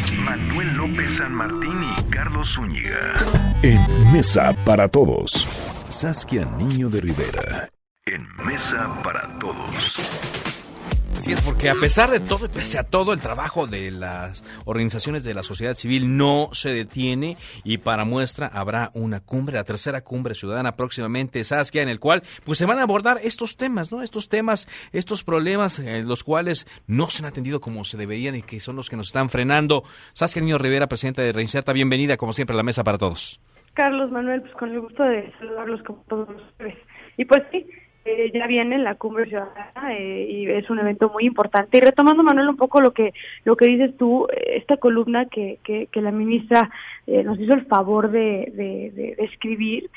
Manuel López San Martín y Carlos Zúñiga. En Mesa para Todos. Saskia Niño de Rivera. En Mesa para Todos. Así es, porque a pesar de todo y pese a todo, el trabajo de las organizaciones de la sociedad civil no se detiene, y para muestra habrá una cumbre, la tercera cumbre ciudadana próximamente, Saskia, en el cual pues se van a abordar estos temas, ¿no? Estos temas, estos problemas, los cuales no se han atendido como se deberían y que son los que nos están frenando. Saskia Niño Rivera, presidenta de Reinserta, bienvenida como siempre a la Mesa para Todos. Carlos, Manuel, pues con el gusto de saludarlos como todos ustedes. Y pues sí, ya viene la Cumbre Ciudadana y es un evento muy importante. Y retomando, Manuel, un poco lo que dices tú, esta columna que la ministra nos hizo el favor de escribir,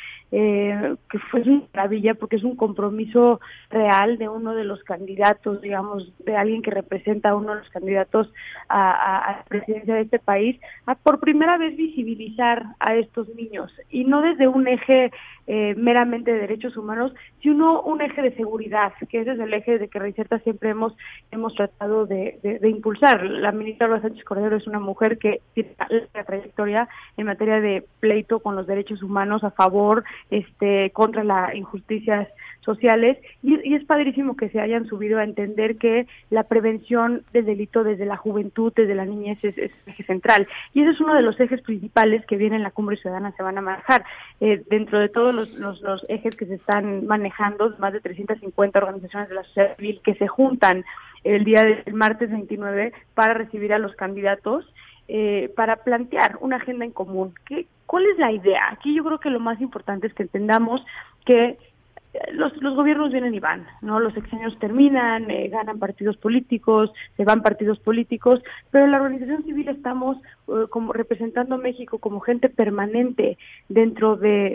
que fue una maravilla porque es un compromiso real de uno de los candidatos, digamos, de alguien que representa a uno de los candidatos a la presidencia de este país, a por primera vez visibilizar a estos niños, y no desde un eje meramente de derechos humanos, sino un eje de seguridad, que ese es el eje de que Reinserta siempre hemos tratado de impulsar. La ministra Olga Sánchez Cordero es una mujer que tiene una trayectoria en materia de pleito con los derechos humanos, a favor, contra las injusticias sociales, y es padrísimo que se hayan subido a entender que la prevención del delito desde la juventud, desde la niñez, es eje central, y ese es uno de los ejes principales que viene en la Cumbre Ciudadana, se van a manejar. Dentro de todos los ejes que se están manejando, más de 350 organizaciones de la sociedad civil que se juntan el día del martes 29 para recibir a los candidatos, para plantear una agenda en común. ¿Cuál es la idea? Aquí yo creo que lo más importante es que entendamos que los gobiernos vienen y van, ¿no? Los sexenios terminan, ganan partidos políticos, se van partidos políticos, pero en la organización civil estamos como representando a México como gente permanente dentro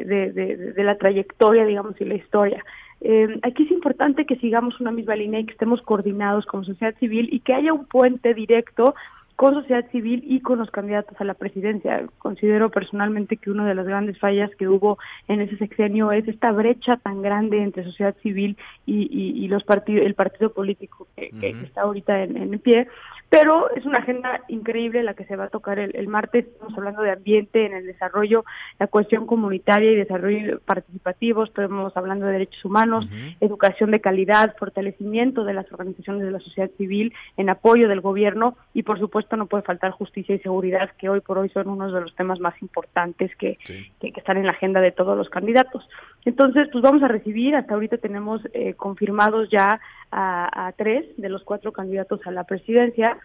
de la trayectoria, digamos, y la historia. Aquí es importante que sigamos una misma línea y que estemos coordinados como sociedad civil y que haya un puente directo con sociedad civil y con los candidatos a la presidencia. Considero personalmente que una de las grandes fallas que hubo en ese sexenio es esta brecha tan grande entre sociedad civil y los partidos, el partido político que está ahorita en pie. Pero es una agenda increíble la que se va a tocar el martes. Estamos hablando de ambiente en el desarrollo, la cuestión comunitaria y desarrollo participativo. Estamos hablando de derechos humanos, educación de calidad, fortalecimiento de las organizaciones de la sociedad civil en apoyo del gobierno, y por supuesto no puede faltar justicia y seguridad, que hoy por hoy son unos de los temas más importantes que están en la agenda de todos los candidatos. Entonces, pues vamos a recibir, hasta ahorita tenemos confirmados ya a 3 de los 4 candidatos a la presidencia,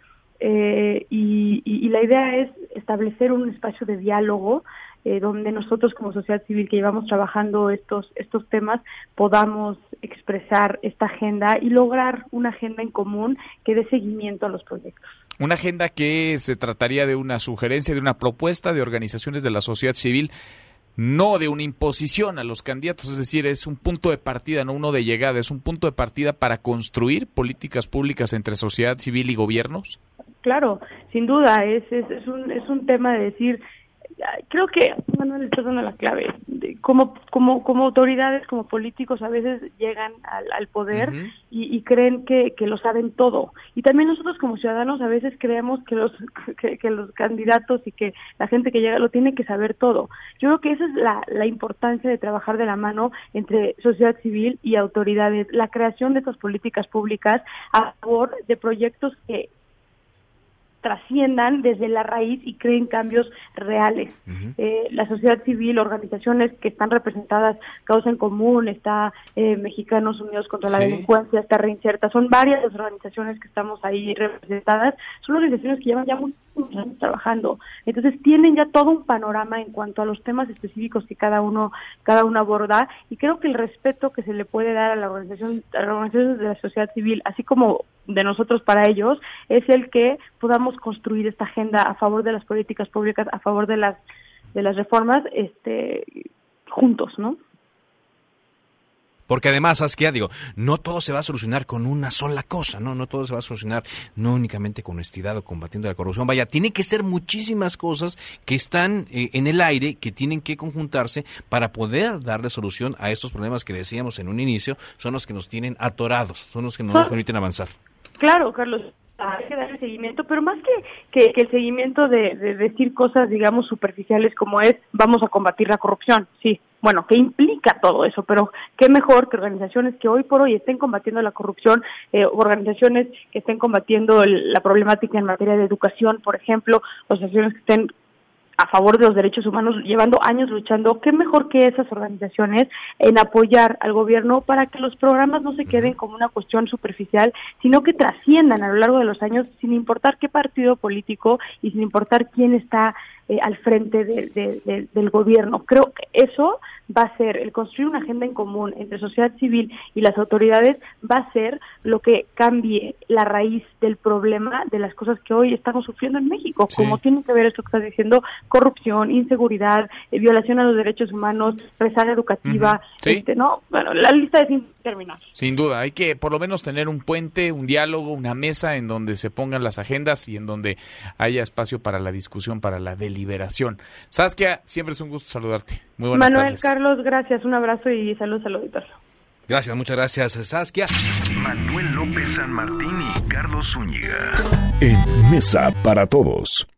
y la idea es establecer un espacio de diálogo donde nosotros como sociedad civil que llevamos trabajando estos temas podamos expresar esta agenda y lograr una agenda en común que dé seguimiento a los proyectos. Una agenda que se trataría de una sugerencia, de una propuesta de organizaciones de la sociedad civil, no de una imposición a los candidatos, es decir, es un punto de partida, no uno de llegada, es un punto de partida para construir políticas públicas entre sociedad civil y gobiernos. Claro, sin duda, es un tema de decir, creo que Manuel está dando la clave. Como autoridades, como políticos, a veces llegan al poder y creen que lo saben todo. Y también nosotros como ciudadanos a veces creemos que los candidatos y que la gente que llega lo tiene que saber todo. Yo creo que esa es la importancia de trabajar de la mano entre sociedad civil y autoridades, la creación de estas políticas públicas a favor de proyectos que trasciendan desde la raíz y creen cambios reales. La sociedad civil, organizaciones que están representadas, Causa en Común, está Mexicanos Unidos contra la Delincuencia, está Reinserta, son varias las organizaciones que estamos ahí representadas, son organizaciones que llevan ya muchos años trabajando, entonces tienen ya todo un panorama en cuanto a los temas específicos que cada uno aborda, y creo que el respeto que se le puede dar a las organizaciones de la sociedad civil, así como de nosotros para ellos, es el que podamos construir esta agenda a favor de las políticas públicas, a favor de las reformas, juntos, ¿no? Porque además, Saskia, no todo se va a solucionar con una sola cosa, ¿no? No todo se va a solucionar no únicamente con honestidad o combatiendo la corrupción. Vaya, tiene que ser muchísimas cosas que están en el aire, que tienen que conjuntarse para poder darle solución a estos problemas que decíamos en un inicio, son los que nos tienen atorados, son los que no nos permiten avanzar. Claro, Carlos. hay que darle seguimiento, pero más que el seguimiento de decir cosas, digamos, superficiales como es, vamos a combatir la corrupción, sí, bueno, ¿qué implica todo eso? Pero qué mejor que organizaciones que hoy por hoy estén combatiendo la corrupción, organizaciones que estén combatiendo la problemática en materia de educación, por ejemplo, organizaciones que estén a favor de los derechos humanos, llevando años luchando, qué mejor que esas organizaciones en apoyar al gobierno para que los programas no se queden como una cuestión superficial, sino que trasciendan a lo largo de los años, sin importar qué partido político y sin importar quién está al frente del gobierno. Creo que eso va a ser, el construir una agenda en común entre sociedad civil y las autoridades, va a ser lo que cambie la raíz del problema de las cosas que hoy estamos sufriendo en México, sí. Como tiene que ver esto que estás diciendo, corrupción, inseguridad, violación a los derechos humanos, rezaga educativa, ¿sí? No, bueno, la lista es interminable. Sin duda, hay que por lo menos tener un puente, un diálogo, una mesa en donde se pongan las agendas y en donde haya espacio para la discusión, para la deliberación. Saskia, siempre es un gusto saludarte. Muy buenas tardes. Carlos, gracias, un abrazo y saludos al auditorio. Gracias, muchas gracias, Saskia. Manuel López San Martín y Carlos Zúñiga. En Mesa para Todos.